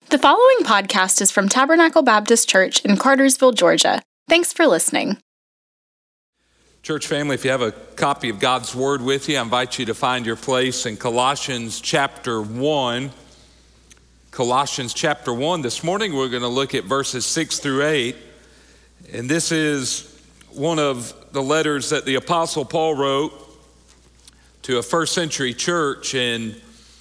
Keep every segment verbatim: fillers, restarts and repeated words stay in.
The following podcast is from Tabernacle Baptist Church in Cartersville, Georgia. Thanks for listening. Church family, if you have a copy of God's Word with you, I invite you to find your place in Colossians chapter one. Colossians chapter one. This morning we're going to look at verses six through eight. And this is one of the letters that the Apostle Paul wrote to a first century church in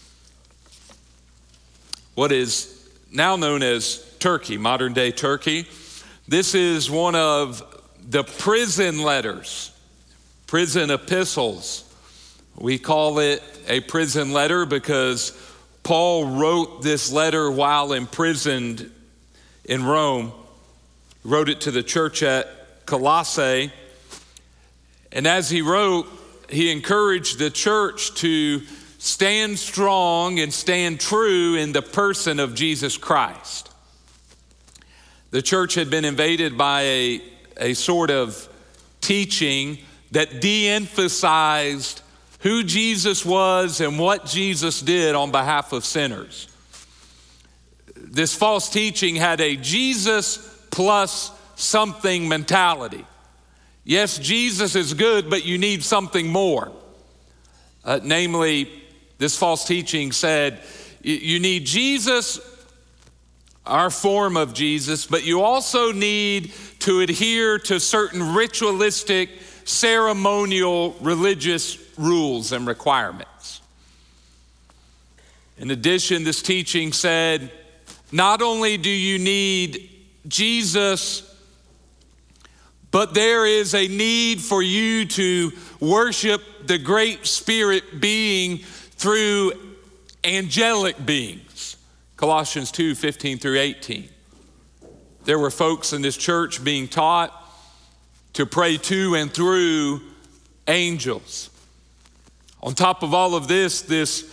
what is now known as Turkey, modern day Turkey. This is one of the prison letters, prison epistles. We call it a prison letter because Paul wrote this letter while imprisoned in Rome. He wrote it to the church at Colossae. And as he wrote, he encouraged the church to stand strong and stand true in the person of Jesus Christ. The church had been invaded by a, a sort of teaching that de-emphasized who Jesus was and what Jesus did on behalf of sinners. This false teaching had a Jesus plus something mentality. Yes, Jesus is good, but you need something more. Uh, namely, this false teaching said you need Jesus, our form of Jesus, but you also need to adhere to certain ritualistic, ceremonial, religious rules and requirements. In addition, this teaching said, not only do you need Jesus, but there is a need for you to worship the great spirit being through angelic beings. Colossians two, fifteen through eighteen. There were folks in this church being taught to pray to and through angels. On top of all of this, this,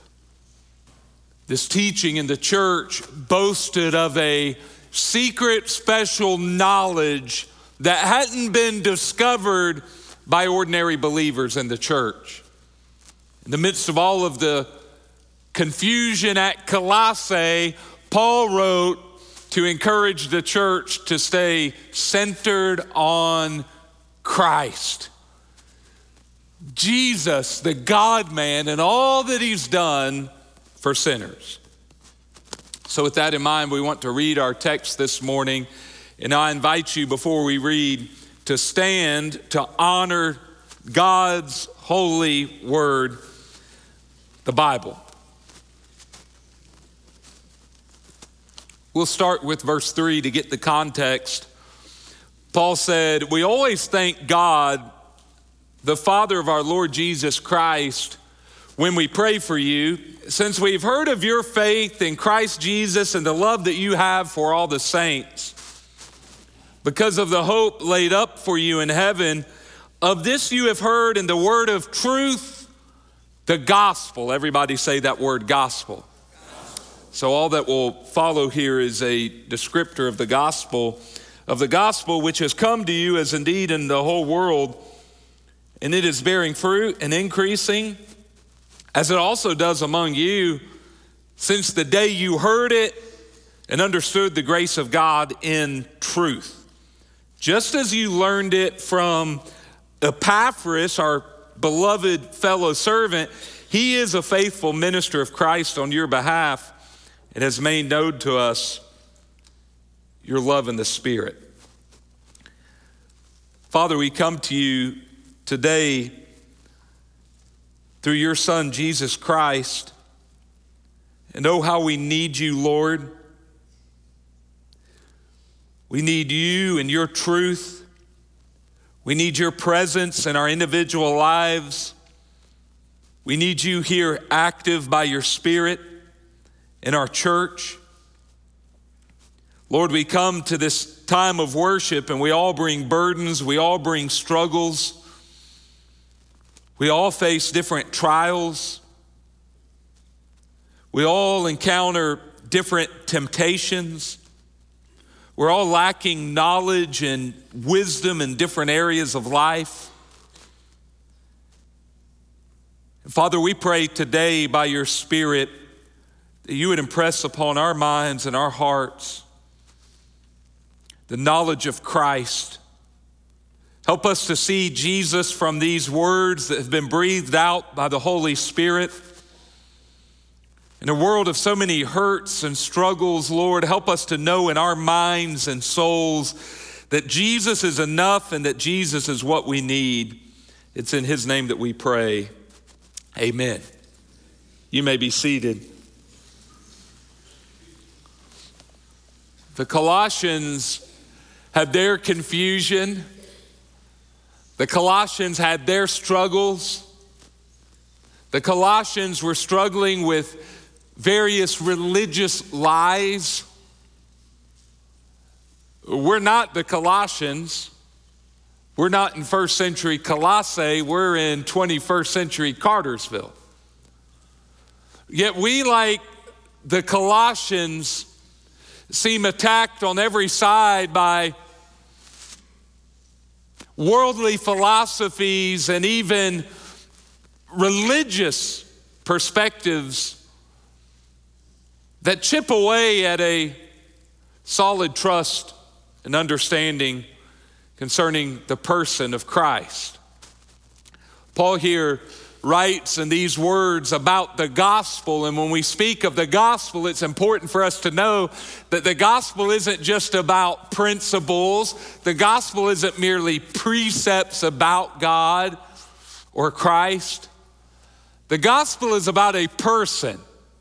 this teaching in the church boasted of a secret special knowledge that hadn't been discovered by ordinary believers in the church. In the midst of all of the confusion at Colossae, Paul wrote to encourage the church to stay centered on Christ. Jesus, the God-man, and all that he's done for sinners. So with that in mind, we want to read our text this morning. And I invite you, before we read, to stand to honor God's holy word, the Bible. We'll start with verse three to get the context. Paul said, "We always thank God, the Father of our Lord Jesus Christ, when we pray for you, since we've heard of your faith in Christ Jesus and the love that you have for all the saints. Because of the hope laid up for you in heaven, of this you have heard in the word of truth, the gospel." Everybody say that word, gospel. So all that will follow here is a descriptor of the gospel, of the gospel which has come to you as indeed in the whole world, and it is bearing fruit and increasing, as it also does among you, since the day you heard it and understood the grace of God in truth. Just as you learned it from Epaphras, our beloved fellow servant, he is a faithful minister of Christ on your behalf and has made known to us your love in the Spirit. Father, we come to you today through your Son, Jesus Christ, and oh, how we need you, Lord. We need you and your truth. We need your presence in our individual lives. We need you here active by your Spirit in our church. Lord, we come to this time of worship and we all bring burdens, we all bring struggles. We all face different trials. We all encounter different temptations. We're all lacking knowledge and wisdom in different areas of life. Father, we pray today by your Spirit that you would impress upon our minds and our hearts the knowledge of Christ. Help us to see Jesus from these words that have been breathed out by the Holy Spirit. In a world of so many hurts and struggles, Lord, help us to know in our minds and souls that Jesus is enough and that Jesus is what we need. It's in his name that we pray. Amen. You may be seated. The Colossians had their confusion. The Colossians had their struggles. The Colossians were struggling with various religious lies. We're not the Colossians. We're not in first century Colossae. We're in twenty-first century Cartersville. Yet we, like the Colossians, seem attacked on every side by worldly philosophies and even religious perspectives that chip away at a solid trust and understanding concerning the person of Christ. Paul here writes in these words about the gospel, and when we speak of the gospel, it's important for us to know that the gospel isn't just about principles. The gospel isn't merely precepts about God or Christ. The gospel is about a person.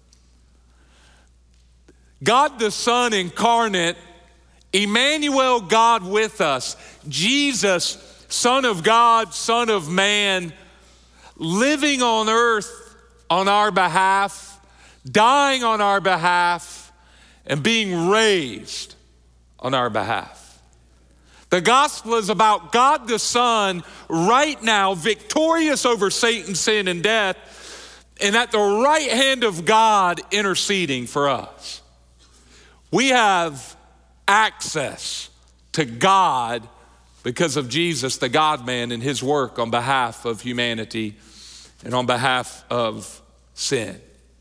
God the Son incarnate, Emmanuel, God with us, Jesus, Son of God, Son of Man, living on earth on our behalf, dying on our behalf, and being raised on our behalf. The gospel is about God the Son right now, victorious over Satan, sin, and death, and at the right hand of God interceding for us. We have access to God because of Jesus, the God-man, and his work on behalf of humanity and on behalf of sin.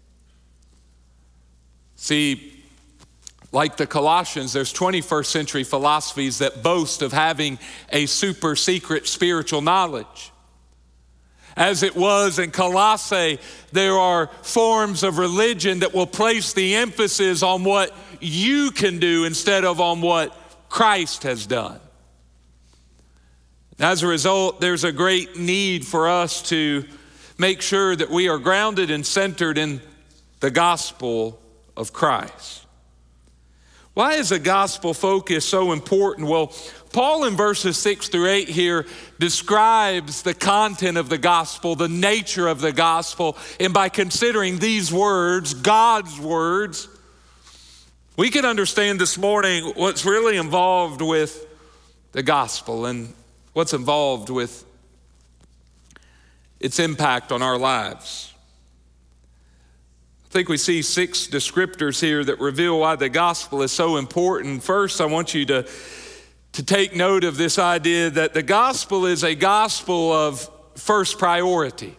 See, like the Colossians, there's twenty-first century philosophies that boast of having a super secret spiritual knowledge. As it was in Colossae, there are forms of religion that will place the emphasis on what you can do instead of on what Christ has done. As a result, there's a great need for us to make sure that we are grounded and centered in the gospel of Christ. Why is the gospel focus so important? Well, Paul in verses six through eight here describes the content of the gospel, the nature of the gospel, and by considering these words, God's words, we can understand this morning what's really involved with the gospel and what's involved with its impact on our lives. I think we see six descriptors here that reveal why the gospel is so important. First, I want you to, to take note of this idea that the gospel is a gospel of first priority.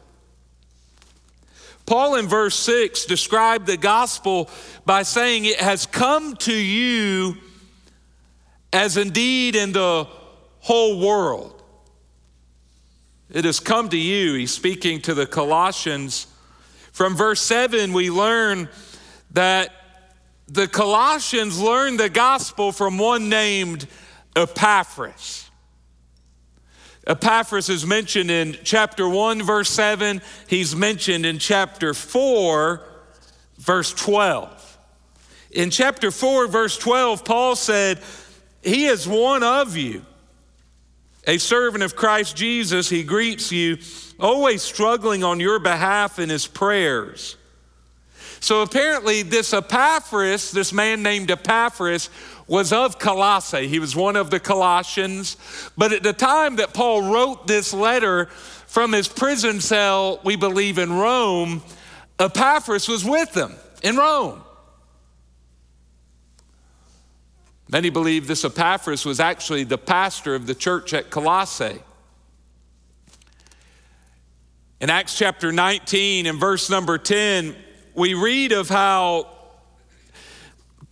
Paul in verse six described the gospel by saying it has come to you as indeed in the whole world. It has come to you. He's speaking to the Colossians. From verse seven, we learn that the Colossians learned the gospel from one named Epaphras. Epaphras is mentioned in chapter one, verse seven. He's mentioned in chapter four, verse twelve. In chapter four, verse twelve, Paul said, he is one of you, a servant of Christ Jesus. He greets you, always struggling on your behalf in his prayers. So apparently this Epaphras, this man named Epaphras, was of Colossae. He was one of the Colossians. But at the time that Paul wrote this letter from his prison cell, we believe in Rome, Epaphras was with them in Rome. Many believe this Epaphras was actually the pastor of the church at Colossae. In Acts chapter nineteen and verse number ten, we read of how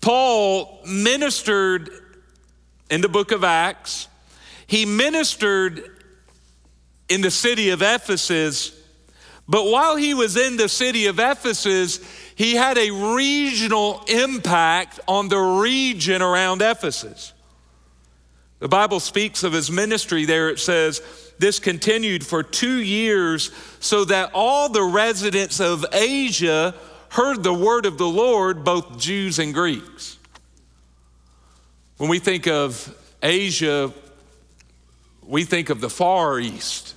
Paul ministered in the book of Acts. He ministered in the city of Ephesus, but while he was in the city of Ephesus, he had a regional impact on the region around Ephesus. The Bible speaks of his ministry there. It says, this continued for two years so that all the residents of Asia heard the word of the Lord, both Jews and Greeks. When we think of Asia, we think of the Far East.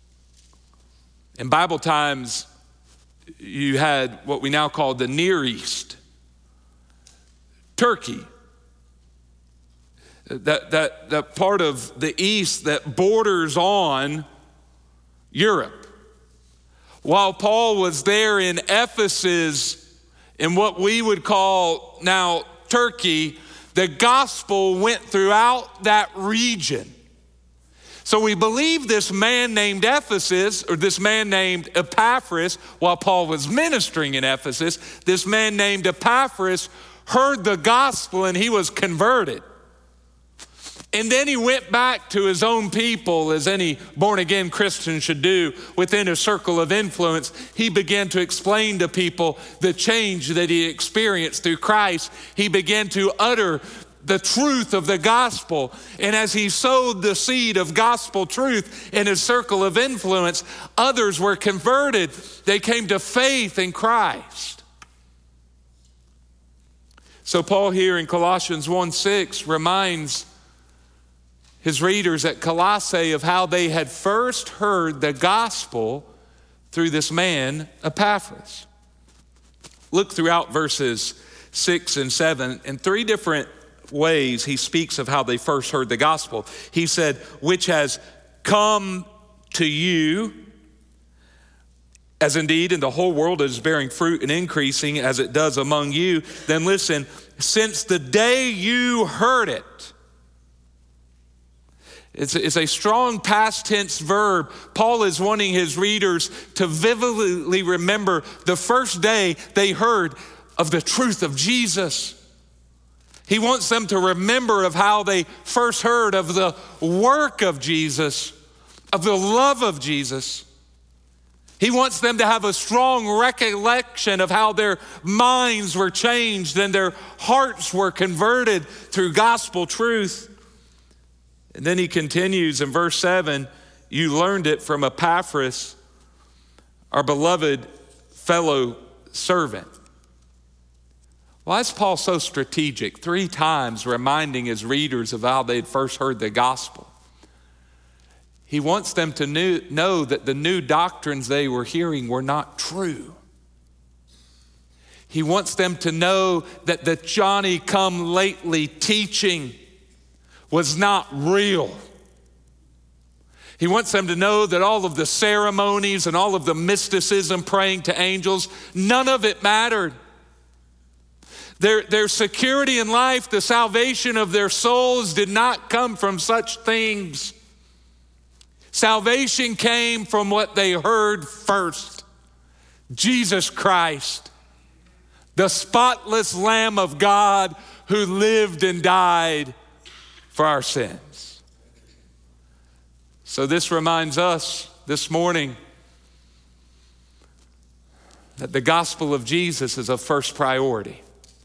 In Bible times, you had what we now call the Near East, Turkey, that, that, that part of the East that borders on Europe. While Paul was there in Ephesus, in what we would call now Turkey, the gospel went throughout that region. So we believe this man named Ephesus, or this man named Epaphras, while Paul was ministering in Ephesus, this man named Epaphras heard the gospel and he was converted. And then he went back to his own people, as any born-again Christian should do, within a circle of influence. He began to explain to people the change that he experienced through Christ. He began to utter the truth of the gospel. And as he sowed the seed of gospel truth in his circle of influence, others were converted. They came to faith in Christ. So Paul here in Colossians one six reminds his readers at Colossae of how they had first heard the gospel through this man, Epaphras. Look throughout verses six and seven. In three different ways, he speaks of how they first heard the gospel. He said, which has come to you, as indeed in the whole world is bearing fruit and increasing as it does among you. Then listen, since the day you heard it. It's a, it's a strong past tense verb. Paul is wanting his readers to vividly remember the first day they heard of the truth of Jesus. He wants them to remember of how they first heard of the work of Jesus, of the love of Jesus. He wants them to have a strong recollection of how their minds were changed and their hearts were converted through gospel truth. And then he continues in verse seven, you learned it from Epaphras, our beloved fellow servant. Why is Paul so strategic? Three times reminding his readers of how they'd first heard the gospel. He wants them to knew, know that the new doctrines they were hearing were not true. He wants them to know that the Johnny-come-lately teaching was not real. He wants them to know that all of the ceremonies and all of the mysticism, praying to angels, none of it mattered. Their, their security in life, the salvation of their souls did not come from such things. Salvation came from what they heard first. Jesus Christ, the spotless Lamb of God who lived and died for our sins. So this reminds us this morning that the gospel of Jesus is of first priority.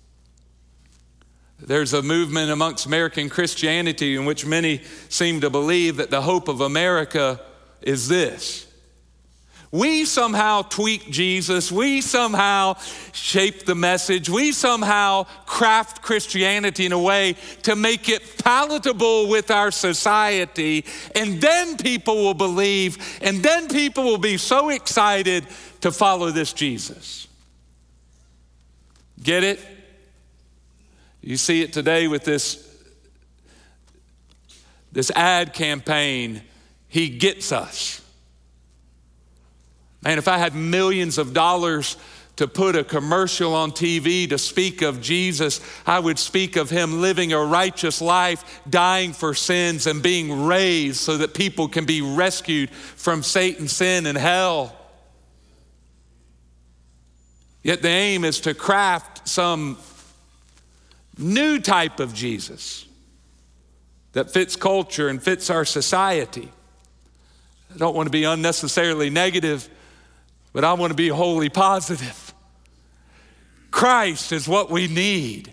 There's a movement amongst American Christianity in which many seem to believe that the hope of America is this. We somehow tweak Jesus. We somehow shape the message. We somehow craft Christianity in a way to make it palatable with our society. And then people will believe, and then people will be so excited to follow this Jesus. Get it? You see it today with this, this ad campaign, He Gets Us. Man, if I had millions of dollars to put a commercial on T V to speak of Jesus, I would speak of him living a righteous life, dying for sins, and being raised so that people can be rescued from Satan's sin and hell. Yet the aim is to craft some new type of Jesus that fits culture and fits our society. I don't want to be unnecessarily negative, but I want to be wholly positive. Christ is what we need.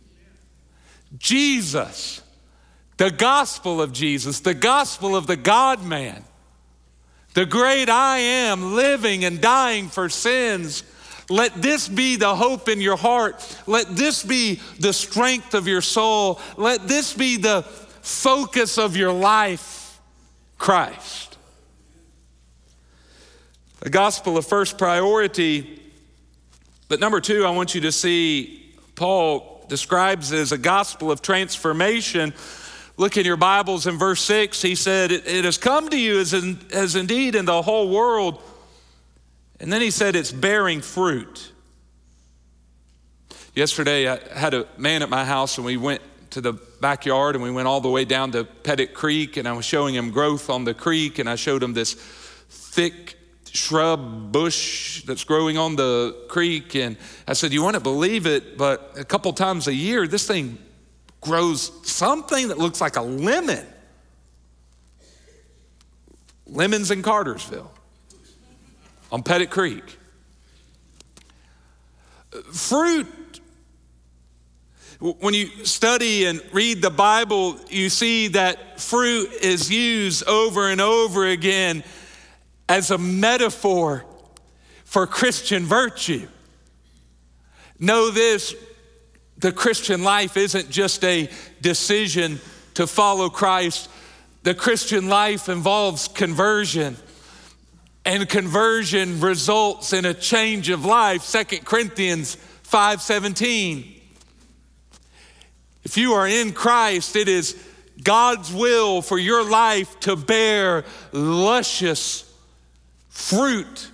Jesus, the gospel of Jesus, the gospel of the God-man, the great I am, living and dying for sins. Let this be the hope in your heart. Let this be the strength of your soul. Let this be the focus of your life, Christ. The gospel of first priority. But number two, I want you to see Paul describes it as a gospel of transformation. Look in your Bibles in verse six. He said, it, it has come to you as, in, as indeed in the whole world. And then he said it's bearing fruit. Yesterday I had a man at my house and we went to the backyard and we went all the way down to Pettit Creek, and I was showing him growth on the creek, and I showed him this thick shrub bush that's growing on the creek, and I said, you wouldn't believe it, but a couple times a year this thing grows something that looks like a lemon. Lemons in Cartersville on Pettit Creek. Fruit. When you study and read the Bible, you see that fruit is used over and over again as a metaphor for Christian virtue. Know this, the Christian life isn't just a decision to follow Christ. The Christian life involves conversion, and conversion results in a change of life. Second Corinthians five seventeen. If you are in Christ, it is God's will for your life to bear luscious fruit.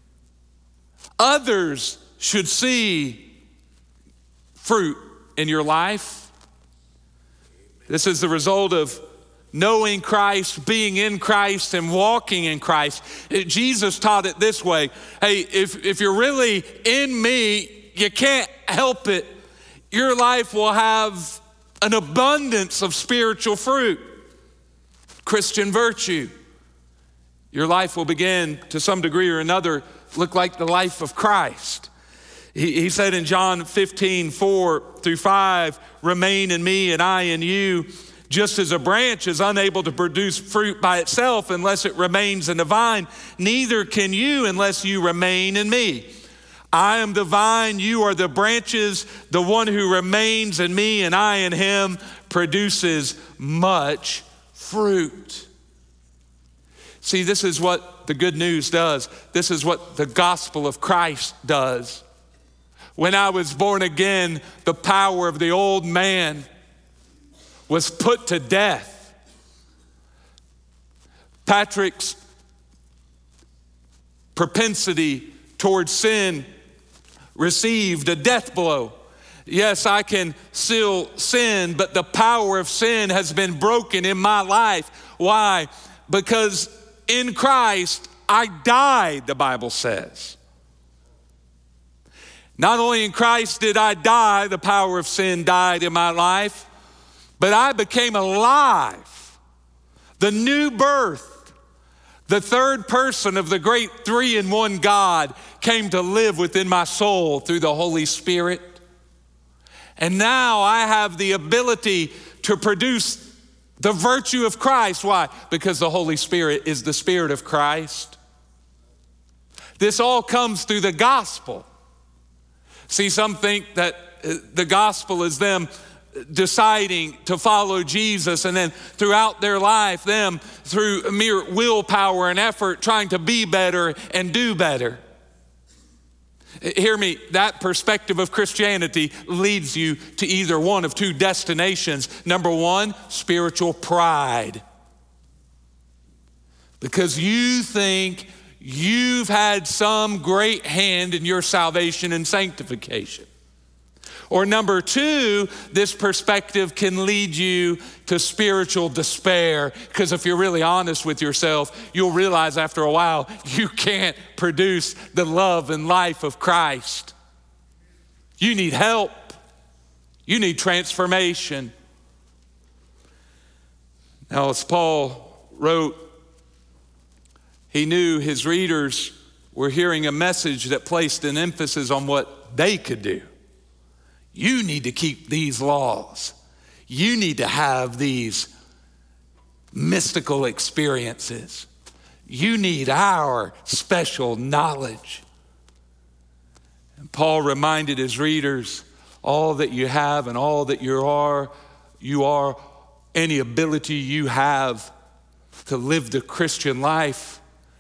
Others should see fruit in your life. This is the result of knowing Christ, being in Christ, and walking in Christ. It, Jesus taught it this way. Hey, if, if you're really in me, you can't help it. Your life will have an abundance of spiritual fruit, Christian virtue. Your life will begin to some degree or another look like the life of Christ. He, he said in John fifteen, four through five, remain in me and I in you. Just as a branch is unable to produce fruit by itself unless it remains in the vine, neither can you unless you remain in me. I am the vine, you are the branches. The one who remains in me and I in him produces much fruit. See, this is what the good news does. This is what the gospel of Christ does. When I was born again, the power of the old man was put to death. Patrick's propensity towards sin received a death blow. Yes, I can still sin, but the power of sin has been broken in my life. Why? Because in Christ, I died, the Bible says. Not only in Christ did I die, the power of sin died in my life, but I became alive. The new birth, the third person of the great three-in-one God came to live within my soul through the Holy Spirit. And now I have the ability to produce the virtue of Christ. Why? Because the Holy Spirit is the Spirit of Christ. This all comes through the gospel. See, some think that the gospel is them deciding to follow Jesus, and then throughout their life, them through mere willpower and effort trying to be better and do better. Hear me, that perspective of Christianity leads you to either one of two destinations. Number one, spiritual pride. Because you think you've had some great hand in your salvation and sanctification. Or number two, this perspective can lead you to spiritual despair, because if you're really honest with yourself, you'll realize after a while you can't produce the love and life of Christ. You need help. You need transformation. Now, as Paul wrote, he knew his readers were hearing a message that placed an emphasis on what they could do. You need to keep these laws. You need to have these mystical experiences. You need our special knowledge. And Paul reminded his readers, all that you have and all that you are, you are, any ability you have to live the Christian life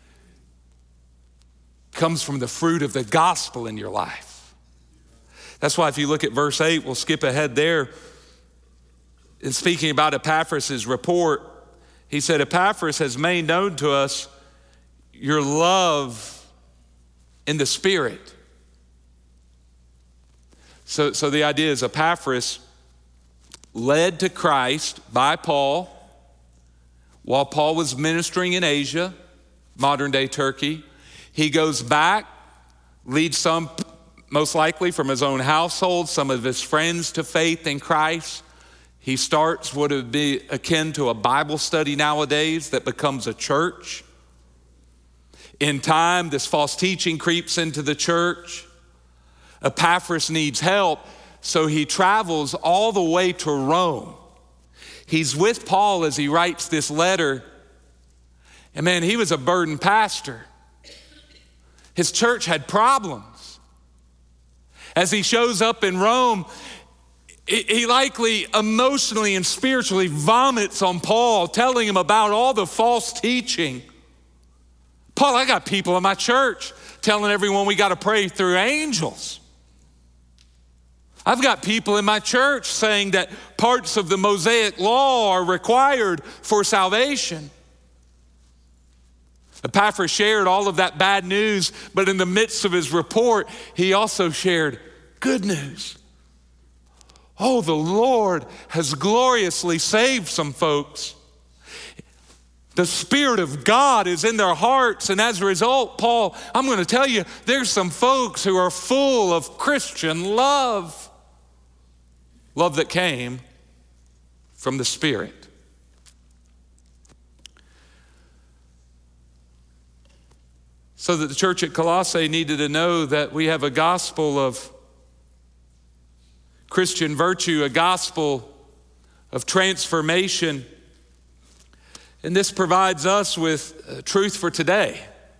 comes from the fruit of the gospel in your life. That's why if you look at verse eight, we'll skip ahead there. In speaking about Epaphras' report, he said, Epaphras has made known to us your love in the Spirit. So, so the idea is Epaphras led to Christ by Paul while Paul was ministering in Asia, modern day Turkey. He goes back, leads some, most likely from his own household, some of his friends to faith in Christ. He starts what would be akin to a Bible study nowadays that becomes a church. In time, this false teaching creeps into the church. Epaphras needs help, so he travels all the way to Rome. He's with Paul as he writes this letter. And man, he was a burdened pastor. His church had problems. As he shows up in Rome, he likely emotionally and spiritually vomits on Paul, telling him about all the false teaching. Paul, I got people in my church telling everyone we got to pray through angels. I've got people in my church saying that parts of the Mosaic law are required for salvation. Epaphras shared all of that bad news, but in the midst of his report, he also shared good news. Oh, the Lord has gloriously saved some folks. The Spirit of God is in their hearts, and as a result, Paul, I'm going to tell you, there's some folks who are full of Christian love. Love that came from the Spirit. So that the church at Colossae needed to know that we have a gospel of Christian virtue, a gospel of transformation. And this provides us with uh, truth for today.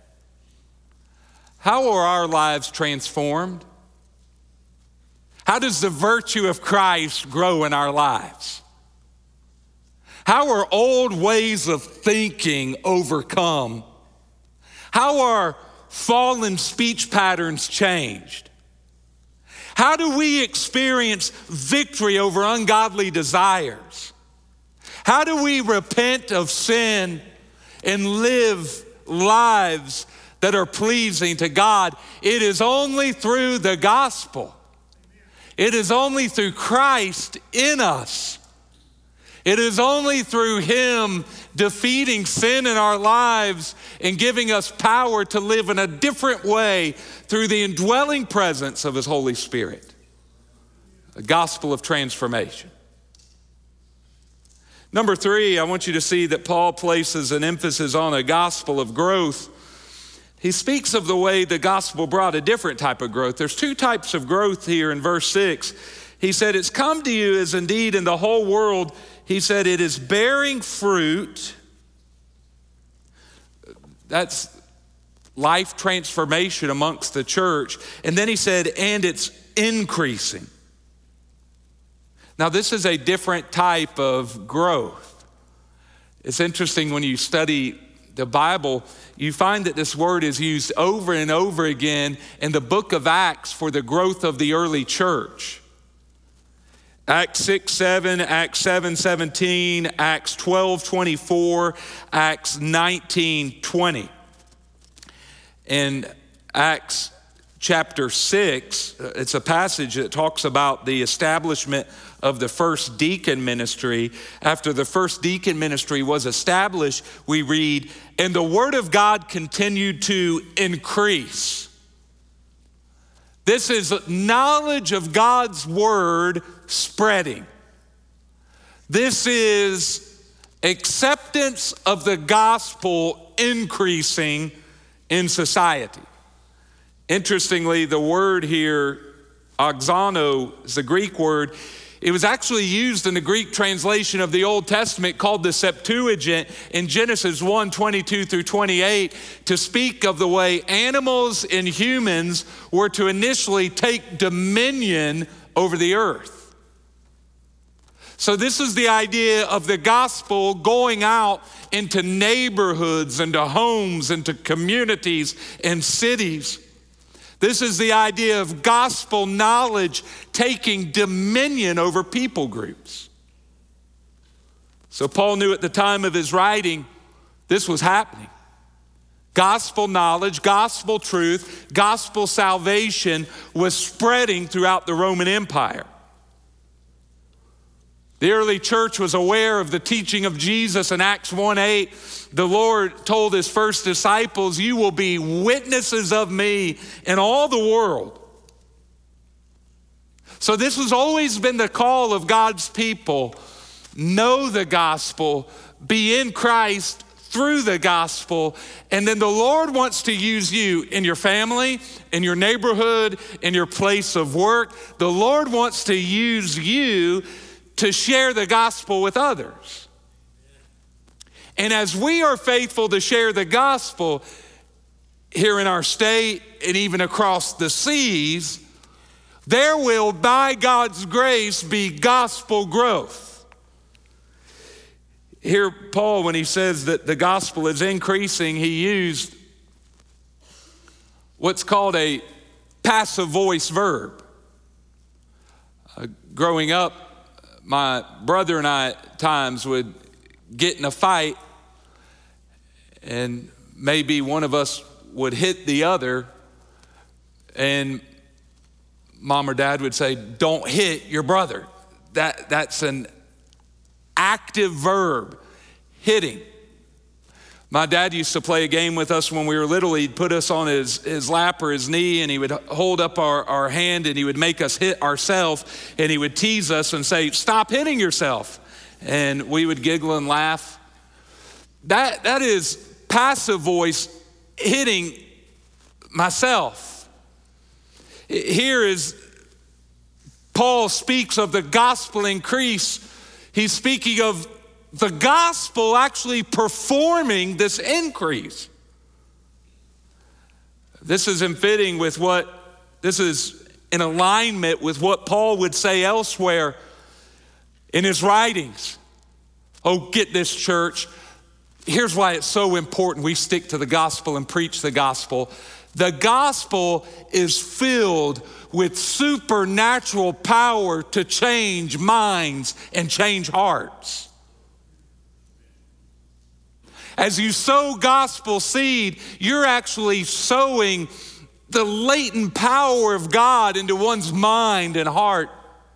How are our lives transformed? How does the virtue of Christ grow in our lives? How are old ways of thinking overcome? How are fallen speech patterns changed? How do we experience victory over ungodly desires? How do we repent of sin and live lives that are pleasing to God? It is only through the gospel. It is only through Christ in us. It is only through Him defeating sin in our lives and giving us power to live in a different way through the indwelling presence of His Holy Spirit. A gospel of transformation. Number three, I want you to see that Paul places an emphasis on a gospel of growth. He speaks of the way the gospel brought a different type of growth. There's two types of growth here in verse six. He said, it's come to you as indeed in the whole world, he said, it is bearing fruit. That's life transformation amongst the church. And then he said, and it's increasing. Now, this is a different type of growth. It's interesting when you study the Bible, you find that this word is used over and over again in the book of Acts for the growth of the early church. Acts six seven, Acts seven seventeen, Acts twelve twenty-four, Acts nineteen twenty. In Acts chapter six, it's a passage that talks about the establishment of the first deacon ministry. After the first deacon ministry was established, we read, and the word of God continued to increase. This is knowledge of God's word spreading. This is acceptance of the gospel increasing in society. Interestingly, the word here, oxano, is the Greek word. It was actually used in the Greek translation of the Old Testament called the Septuagint in Genesis one, twenty-two through twenty-eight to speak of the way animals and humans were to initially take dominion over the earth. So this is the idea of the gospel going out into neighborhoods, into homes, into communities and cities. This is the idea of gospel knowledge taking dominion over people groups. So Paul knew at the time of his writing, this was happening. Gospel knowledge, gospel truth, gospel salvation was spreading throughout the Roman Empire. The early church was aware of the teaching of Jesus in Acts one eight. The Lord told his first disciples, you will be witnesses of me in all the world. So this has always been the call of God's people. Know the gospel, be in Christ through the gospel, and then the Lord wants to use you in your family, in your neighborhood, in your place of work. The Lord wants to use you to share the gospel with others. And as we are faithful to share the gospel here in our state and even across the seas, there will, by God's grace, be gospel growth. Here, Paul, when he says that the gospel is increasing, he used what's called a passive voice verb. Uh, growing up, my brother and I at times would get in a fight, and maybe one of us would hit the other, and mom or dad would say, don't hit your brother. That, that's an active verb, hitting. My dad used to play a game with us when we were little. He'd put us on his, his lap or his knee, and he would hold up our, our hand, and he would make us hit ourselves, and he would tease us and say, stop hitting yourself. And we would giggle and laugh. That, that is passive voice hitting myself. Here is Paul speaks of the gospel increase. He's speaking of the gospel actually performing this increase. This is in fitting with what, this is in alignment with what Paul would say elsewhere in his writings. Oh, get this, church. Here's why it's so important we stick to the gospel and preach the gospel. The gospel is filled with supernatural power to change minds and change hearts. As you sow gospel seed, you're actually sowing the latent power of God into one's mind and heart.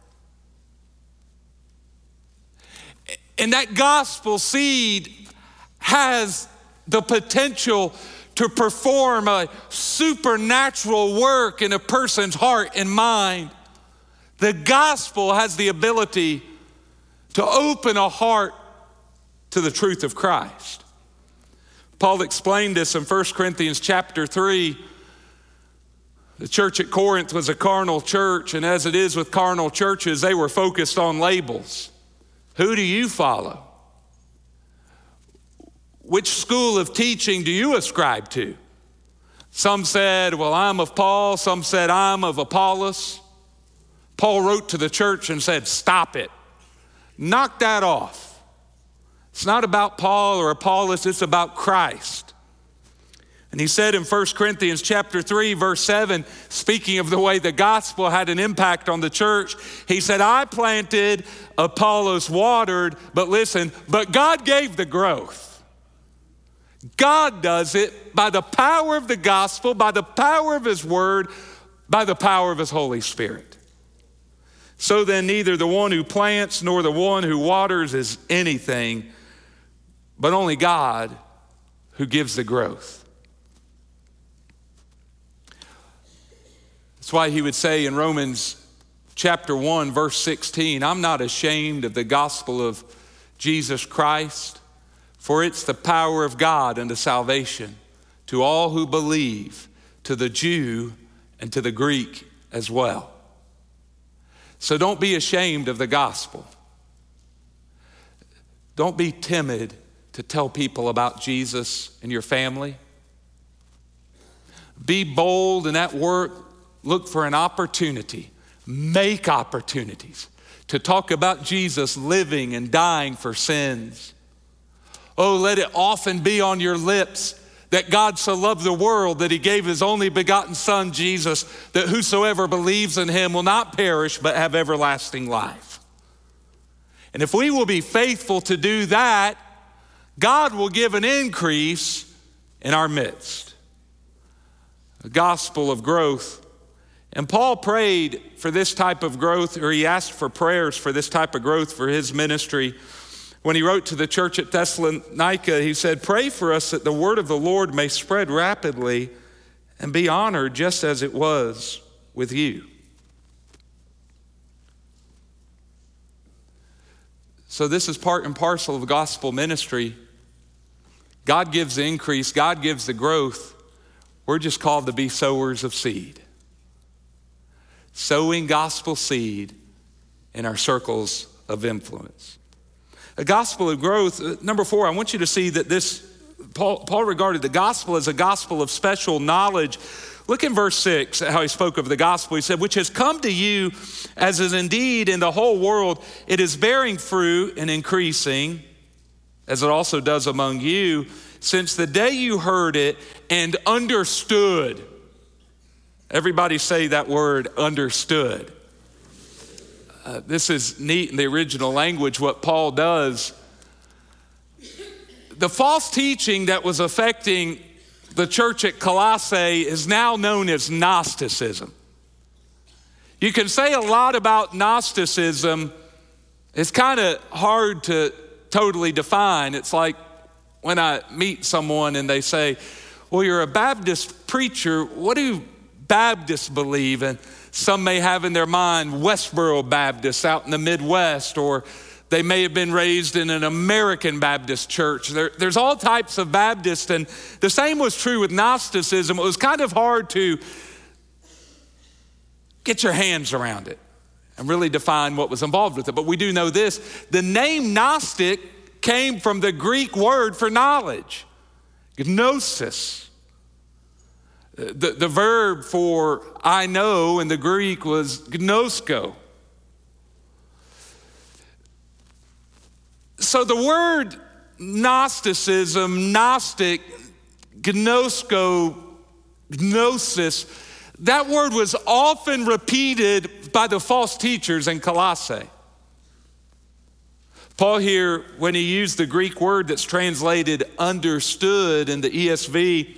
And that gospel seed has the potential to perform a supernatural work in a person's heart and mind. The gospel has the ability to open a heart to the truth of Christ. Paul explained this in First Corinthians chapter three. The church at Corinth was a carnal church, and as it is with carnal churches, they were focused on labels. Who do you follow? Which school of teaching do you ascribe to? Some said, well, I'm of Paul. Some said, I'm of Apollos. Paul wrote to the church and said, stop it. Knock that off. It's not about Paul or Apollos, it's about Christ. And he said in First Corinthians chapter three, verse seven, speaking of the way the gospel had an impact on the church, he said, I planted, Apollos watered, but listen, but God gave the growth. God does it by the power of the gospel, by the power of his word, by the power of his Holy Spirit. So then neither the one who plants nor the one who waters is anything, but only God who gives the growth. That's why he would say in Romans chapter one, verse sixteen, I'm not ashamed of the gospel of Jesus Christ, for it's the power of God unto salvation to all who believe, to the Jew and to the Greek as well. So don't be ashamed of the gospel. Don't be timid to tell people about Jesus and your family. Be bold and at work. Look for an opportunity. Make opportunities to talk about Jesus living and dying for sins. Oh, let it often be on your lips that God so loved the world that he gave his only begotten son, Jesus, that whosoever believes in him will not perish but have everlasting life. And if we will be faithful to do that, God will give an increase in our midst. A gospel of growth. And Paul prayed for this type of growth, or he asked for prayers for this type of growth for his ministry. When he wrote to the church at Thessalonica, he said, pray for us that the word of the Lord may spread rapidly and be honored just as it was with you. So this is part and parcel of gospel ministry. God gives the increase, God gives the growth. We're just called to be sowers of seed. Sowing gospel seed in our circles of influence. A gospel of growth. Number four, I want you to see that this, Paul, Paul regarded the gospel as a gospel of special knowledge. Look in verse six, how he spoke of the gospel. He said, which has come to you as is indeed in the whole world. It is bearing fruit and increasing, as it also does among you, since the day you heard it and understood. Everybody say that word, understood. Uh, this is neat in the original language, what Paul does. The false teaching that was affecting the church at Colossae is now known as Gnosticism. You can say a lot about Gnosticism. It's kind of hard to totally define. It's like when I meet someone and they say, well, you're a Baptist preacher. What do Baptists believe? And some may have in their mind Westboro Baptists out in the Midwest, or they may have been raised in an American Baptist church. There, there's all types of Baptists, and the same was true with Gnosticism. It was kind of hard to get your hands around it and really define what was involved with it. But we do know this, the name Gnostic came from the Greek word for knowledge, gnosis. The, the verb for I know in the Greek was gnosko. So the word Gnosticism, Gnostic, gnosko, gnosis, that word was often repeated by the false teachers in Colossae. Paul here, when he used the Greek word that's translated understood in the E S V,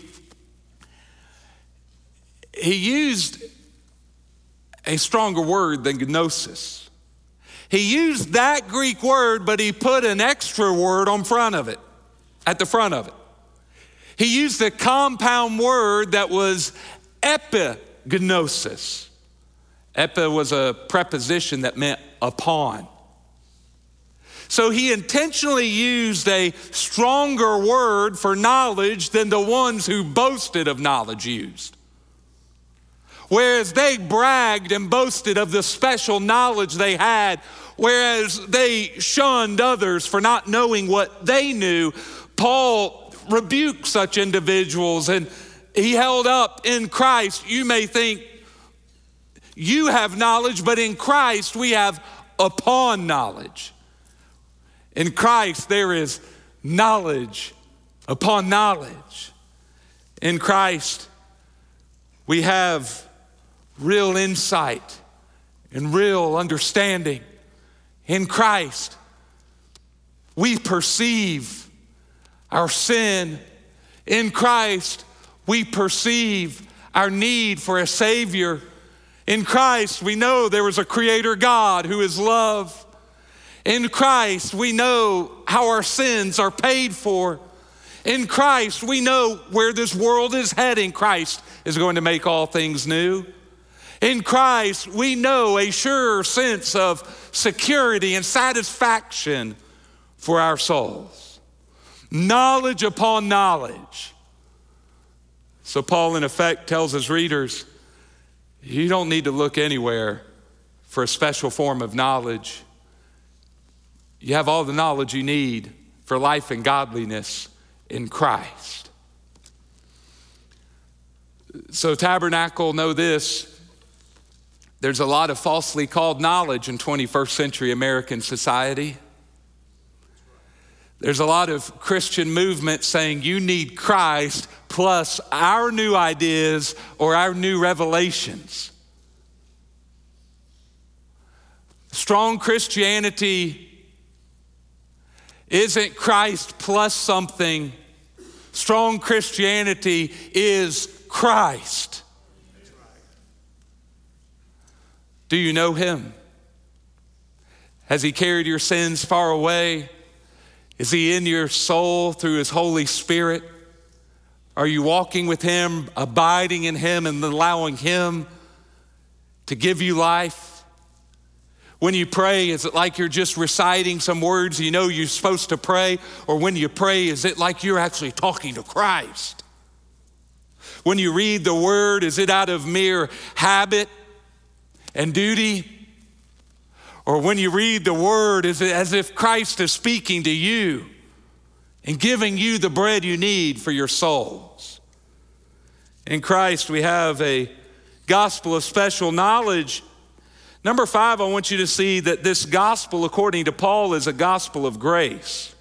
he used a stronger word than gnosis. He used that Greek word, but he put an extra word on front of it, at the front of it. He used a compound word that was epignosis. Epi was a preposition that meant upon. So he intentionally used a stronger word for knowledge than the ones who boasted of knowledge used. Whereas they bragged and boasted of the special knowledge they had, whereas they shunned others for not knowing what they knew, Paul rebuked such individuals, and he held up, in Christ, you may think you have knowledge, but in Christ we have upon knowledge. In Christ there is knowledge upon knowledge. In Christ we have real insight and real understanding. In Christ, we perceive our sin. In Christ, we perceive our need for a Savior. In Christ, we know there is a Creator God who is love. In Christ, we know how our sins are paid for. In Christ, we know where this world is heading. Christ is going to make all things new. In Christ, we know a sure sense of security and satisfaction for our souls. Knowledge upon knowledge. So Paul, in effect, tells his readers, you don't need to look anywhere for a special form of knowledge. You have all the knowledge you need for life and godliness in Christ. So Tabernacle, know this, there's a lot of falsely called knowledge in twenty-first century American society. There's a lot of Christian movement saying you need Christ plus our new ideas or our new revelations. Strong Christianity isn't Christ plus something. Strong Christianity is Christ. Do you know him? Has he carried your sins far away? Is he in your soul through his Holy Spirit? Are you walking with him, abiding in him, and allowing him to give you life? When you pray, is it like you're just reciting some words you know you're supposed to pray? Or when you pray, is it like you're actually talking to Christ? When you read the word, is it out of mere habit and duty? Or when you read the word, is it as if Christ is speaking to you and giving you the bread you need for your souls? In Christ, we have a gospel of special knowledge. Number five, I want you to see that this gospel, according to Paul, is a gospel of grace.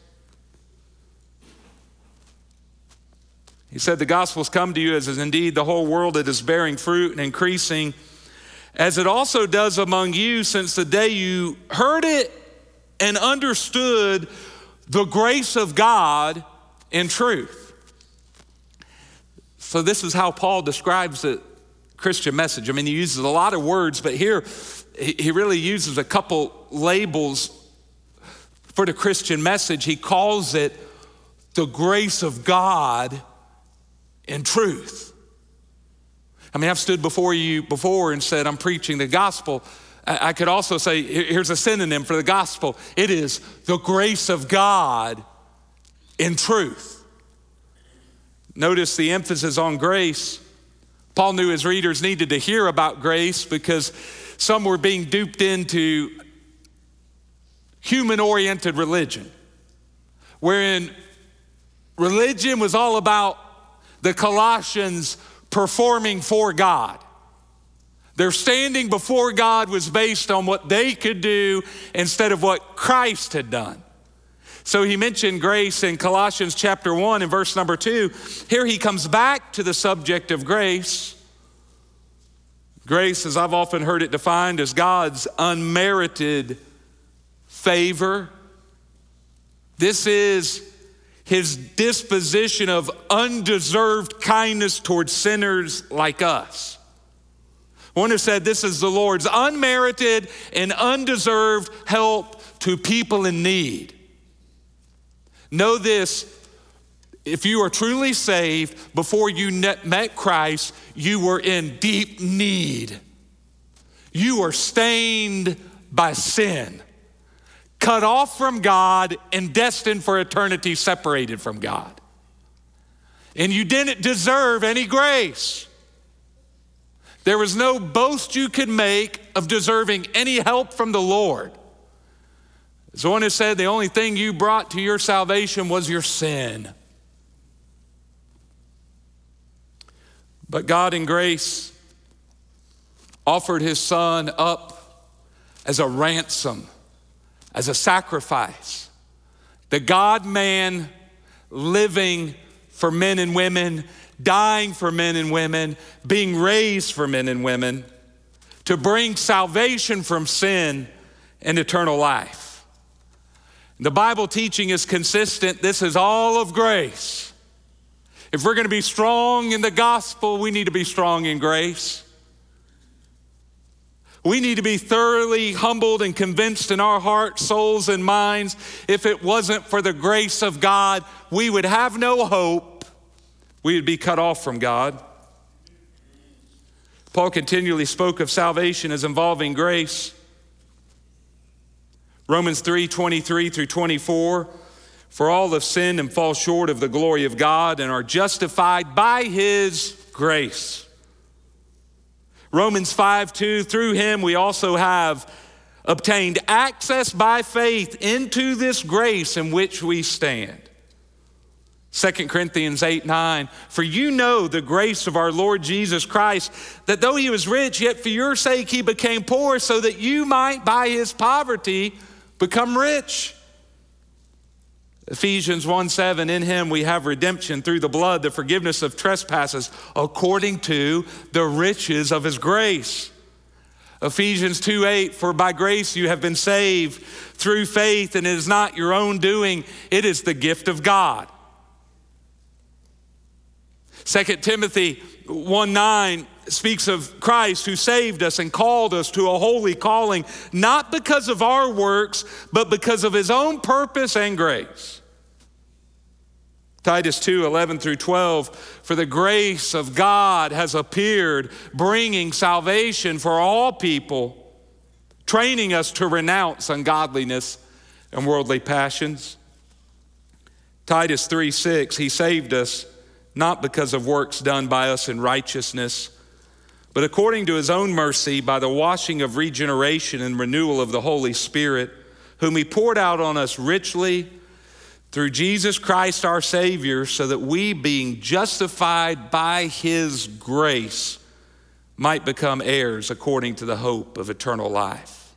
He said, the gospel has come to you as is indeed the whole world that is bearing fruit and increasing, as it also does among you since the day you heard it and understood the grace of God in truth. So this is how Paul describes the Christian message. I mean, he uses a lot of words, but here he really uses a couple labels for the Christian message. He calls it the grace of God in truth. I mean, I've stood before you before and said, I'm preaching the gospel. I could also say, here's a synonym for the gospel. It is the grace of God in truth. Notice the emphasis on grace. Paul knew his readers needed to hear about grace because some were being duped into human-oriented religion, wherein religion was all about the Colossians performing for God. Their standing before God was based on what they could do instead of what Christ had done. So he mentioned grace in Colossians chapter one and verse number two. Here he comes back to the subject of grace. Grace, as I've often heard it defined, as God's unmerited favor. This is his disposition of undeserved kindness towards sinners like us. One who said this is the Lord's unmerited and undeserved help to people in need. Know this, if you are truly saved, before you met Christ, you were in deep need. You are stained by sin, cut off from God and destined for eternity separated from God. And you didn't deserve any grace. There was no boast you could make of deserving any help from the Lord. As one has said, the only thing you brought to your salvation was your sin. But God in grace offered his son up as a ransom, as a sacrifice. The God-man living for men and women, dying for men and women, being raised for men and women, to bring salvation from sin and eternal life. The Bible teaching is consistent. This is all of grace. If we're going to be strong in the gospel, we need to be strong in grace. We need to be thoroughly humbled and convinced in our hearts, souls, and minds. If it wasn't for the grace of God, we would have no hope. We would be cut off from God. Paul continually spoke of salvation as involving grace. Romans three, twenty-three through twenty-four, for all have sinned and fall short of the glory of God and are justified by his grace. Romans five, two, through him we also have obtained access by faith into this grace in which we stand. Second Corinthians eight, nine, for you know the grace of our Lord Jesus Christ, that though he was rich, yet for your sake he became poor, so that you might by his poverty become rich. Ephesians one, seven, in him we have redemption through the blood, the forgiveness of trespasses, according to the riches of his grace. Ephesians two, eight, for by grace you have been saved through faith, and it is not your own doing, it is the gift of God. Second Timothy one, nine speaks of Christ who saved us and called us to a holy calling, not because of our works, but because of his own purpose and grace. Titus two, eleven through twelve, for the grace of God has appeared, bringing salvation for all people, training us to renounce ungodliness and worldly passions. Titus three, six, he saved us not because of works done by us in righteousness, but according to his own mercy, by the washing of regeneration and renewal of the Holy Spirit, whom he poured out on us richly through Jesus Christ our Savior, so that we, being justified by his grace, might become heirs according to the hope of eternal life.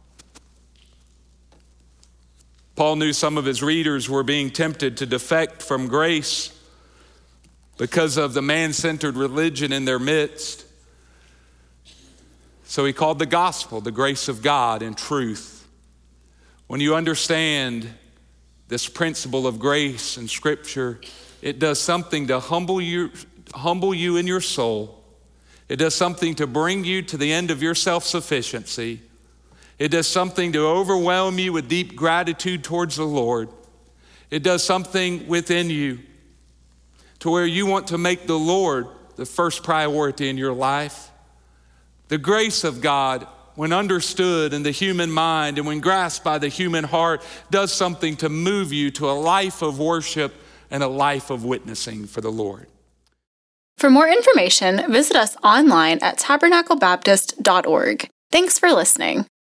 Paul knew some of his readers were being tempted to defect from grace because of the man-centered religion in their midst. So he called the gospel the grace of God and truth. When you understand this principle of grace in Scripture, it does something to humble you, humble you in your soul. It does something to bring you to the end of your self-sufficiency. It does something to overwhelm you with deep gratitude towards the Lord. It does something within you to where you want to make the Lord the first priority in your life. The grace of God, when understood in the human mind and when grasped by the human heart, does something to move you to a life of worship and a life of witnessing for the Lord. For more information, visit us online at tabernacle baptist dot org. Thanks for listening.